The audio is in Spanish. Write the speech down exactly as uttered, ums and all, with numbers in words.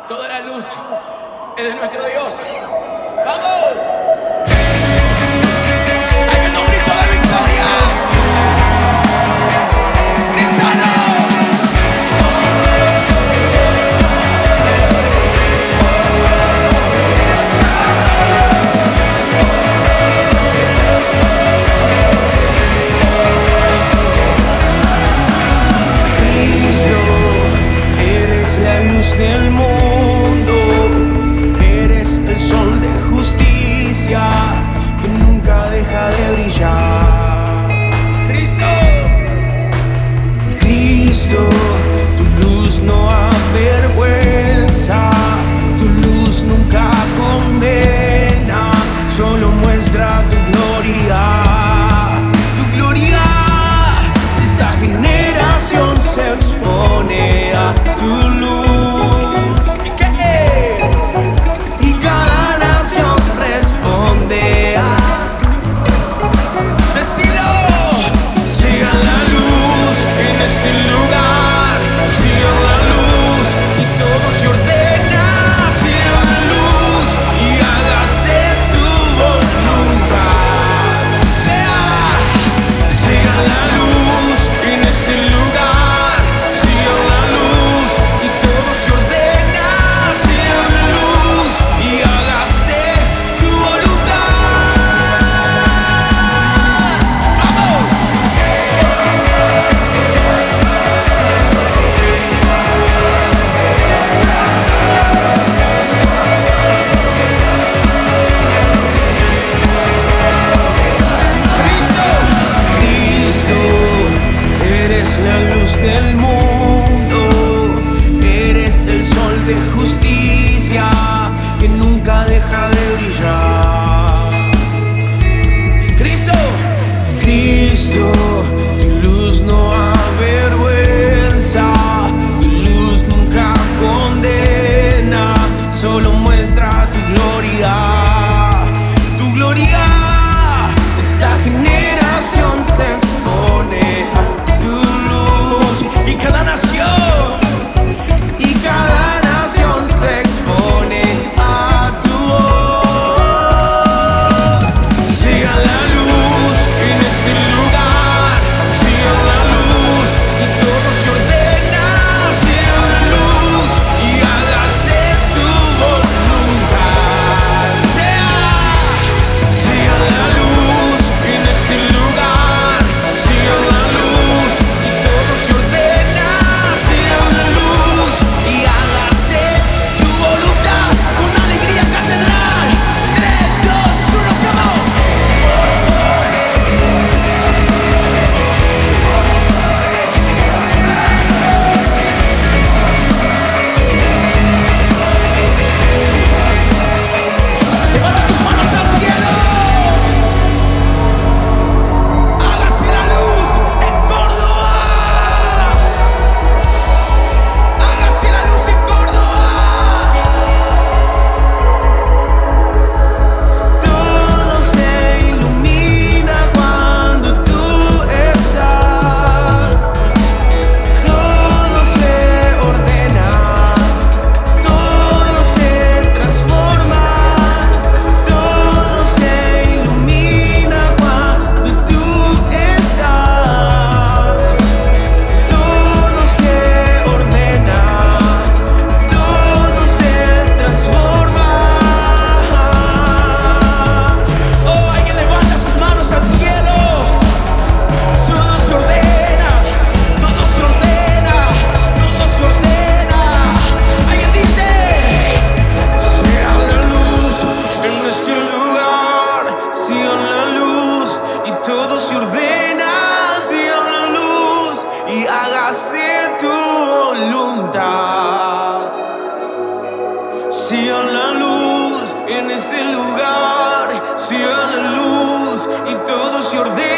Toda la luz es de nuestro Dios. ¡Vamos! ¡Hay un grito de victoria! ¡Grítalo! Del mundo, eres el sol de justicia que nunca deja de brillar. Cristo, Cristo, tu luz no avergüenza, tu luz nunca condena, solo muestra tu gloria, tu gloria. Esta generación se expone a tu luz. Del mundo, eres el sol de justicia que nunca deja de brillar. Cristo, Cristo, tu luz no avergüenza, tu luz nunca condena, solo muestra tu gloria, tu gloria. Esta generación se expone a tu luz. Y cada nación, y cada nación se expone a tu voz. Sigan la luz en este lugar, sigan la luz y todo se ordena. Sigan la luz y hágase tu voluntad. Sigan la luz en este lugar, sigan la luz y todo se ordena. Todo se ordena, sigan la luz y hágase tu voluntad. Sigan la luz en este lugar, sigan la luz y todo se ordena.